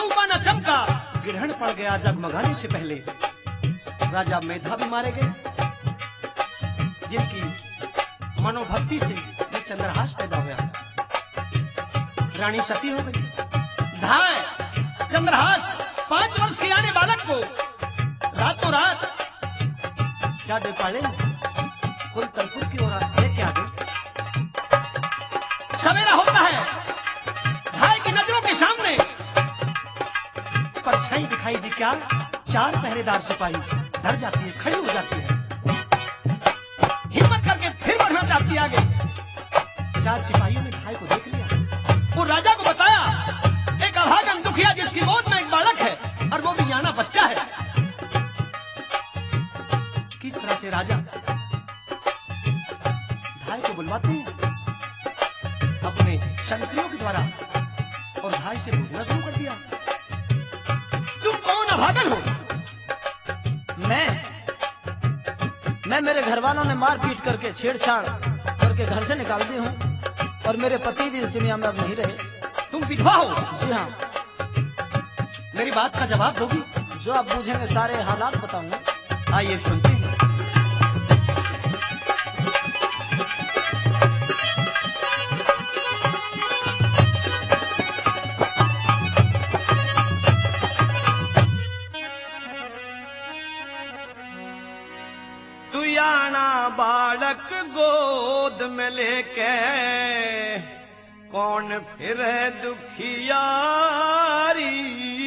चौका न चमका, गिरहण पड़ गया जगमगाने से पहले। राजा मेधा भी मारे गए, जिनकी मनोभक्ति से ये चंद्रहास पैदा हुआ। रानी सती हो गई। धाय चंद्रहास 5 वर्ष के आने बालक को रातों रात क्या दे पाले कुलतलपुर की ओर लेके आ गए। सवेरा होता है, भाई की नजरों के सामने परछाई दिखाई दी। क्या 4 पहरेदार सिपाही डर जाती है, खड़ी हो जाती है, हिम्मत करके फिर बढ़ना चाहती है आगे। 4 सिपाहियों ने भाई को देख लिया। वो राजा को बताया, एक अभागन दुखिया जिसकी गोद में एक बालक है और वो भी याना बच्चा है। किस तरह से राजा भाई को बुलवाते हैं अपने शंकरियों के द्वारा और भाई से पूछना शुरू कर दिया, तुम कौन अभागन हो? मैं मेरे घर वालों ने मार पीट करके छेड़छाड़ करके घर से निकाल दी हूँ और मेरे पति भी इस दुनिया में अब नहीं रहे। तुम विधवा हो? जी हाँ। मेरी बात का जवाब दोगी? जो आप पूछेंगे सारे हालात बताऊंगा। आइए सुनते हैं। तू याना बालक गोद में लेके कौन फिर दुखियारी,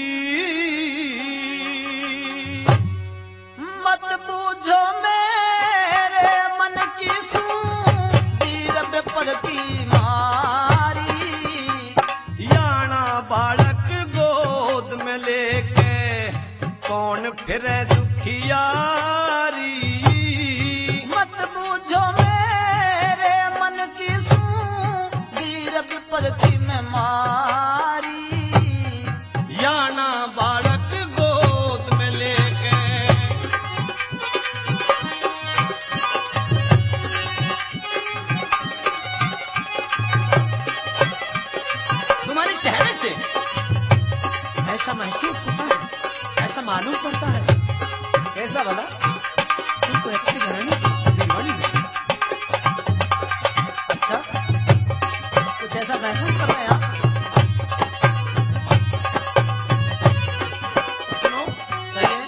मत बूझो मेरे मन की सूंदीर विपद की मारी। याना बालक गोद में लेके कौन फिर दुखियारी, मत बूझो मेरे मन की सूंदीर विपद की मैं मारी। याना बालक गोद में लेके तुम्हारे चेहरे से ऐसा महसूस होता है, ऐसा मालूम पड़ता है। कैसा भला? तुम तो अच्छी घराने दीवानी है। अच्छा, कुछ ऐसा महसूस कर रहे हैं आप? सुनो, कहिए।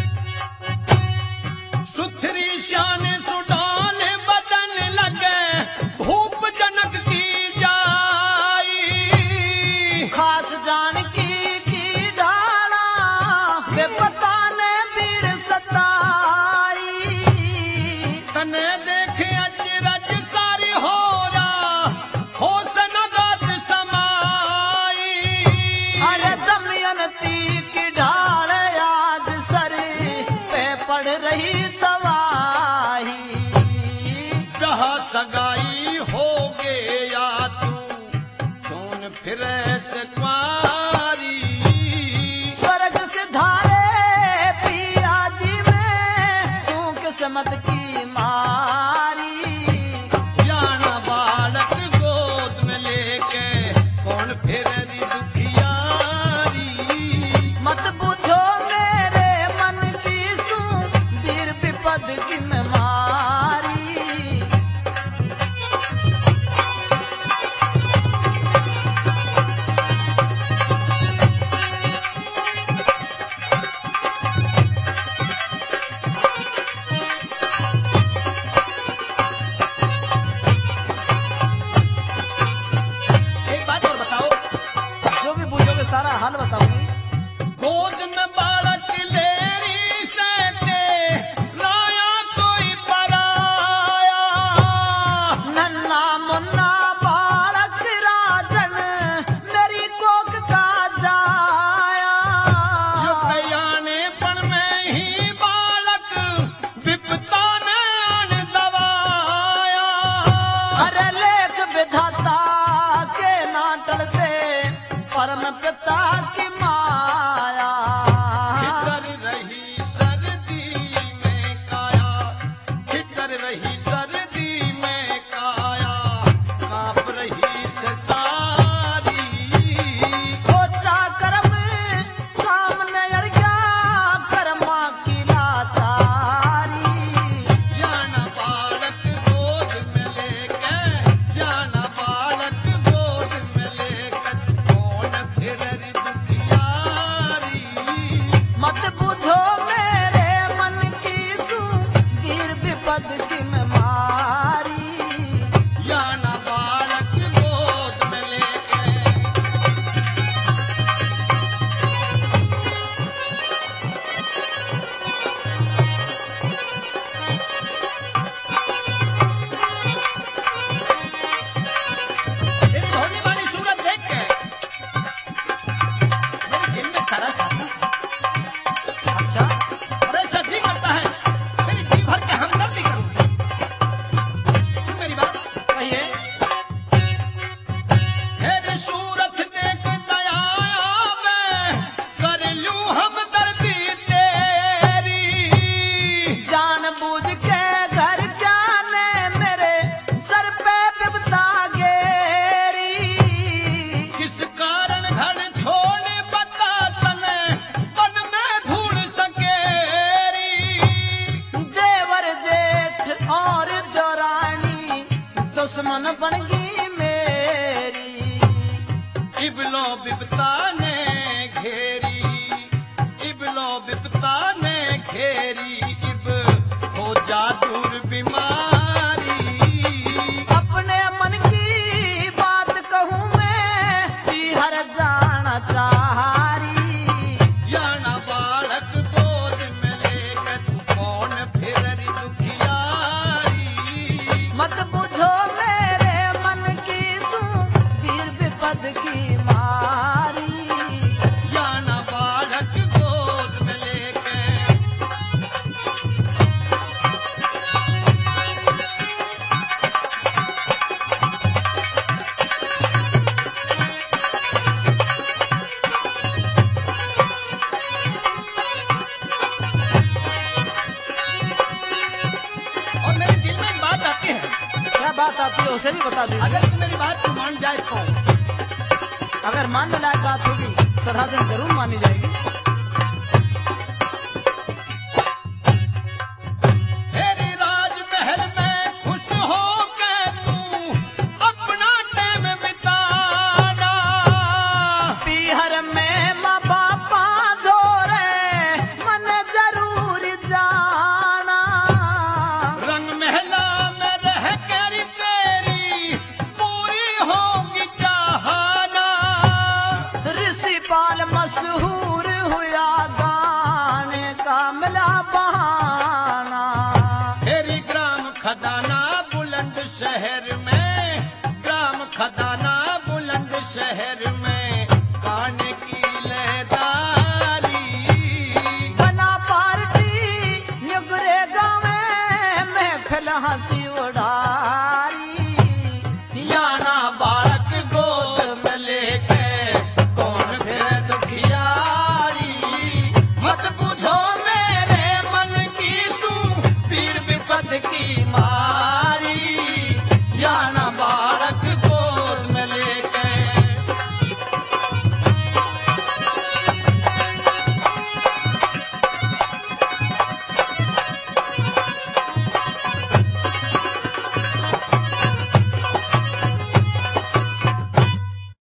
सुथरी शान सुडान बदन लगे भूप जनक की जाई, खास जानकी की ढाला बेपता ने वीर सताई। तने देखे अजरज सारी हो रहा हो सनगत समाई। अरे दमयंती की ढाल आज सर पे पड़ रही तबाही। जहाँ सगाई हो गया तू सोन फिर से कुंवारी। स्वर्ग से धारे पिया जी में सूख समत की मारी। याना बालक गोद में लेके कौन फिर दुखियारी, मत बुझो मेरे मन की सूंदीर विपद की मैं मारी। विपता ने घेरी इब हो जा दूर बीमारी। अपने मन की बात कहूँ मैं पीहर जाना चाहारी। याना बालक गोद में लेकर तू कौन फिर दुखियारी। मत बुझो मेरे मन की तू वीर विपद की मारी। याना बालक गोद में लेकर और मेरे दिल में एक बात आती है। क्या बात आती है उसे भी बता दीजिए। अगर तू मेरी बात को मान जाए तो अगर मानने लायक बात होगी तो राजन जरूर मानी जाएगी। तेरी राजमहल में खुश हो के तू अपना टाइम बिताना। पीहर में माँ बापा जोरे मन जरूर जाना। रंग महला में रह कर तेरी पूरी होगी चाहना। ऋषिपाल मशहूर हुआ गाने का मिला बहाना। तेरी ग्राम खदाना बुलंद शहर में, ग्राम खदाना बुलंद शहर में गाने की लहदारी। बना पार्टी निगरे गाँव में महफिल हंसी उड़ारी। याना बालक गोद में लेके कौन फिर दुखियारी। मत बुझो मेरे मन की तू पीर विपद की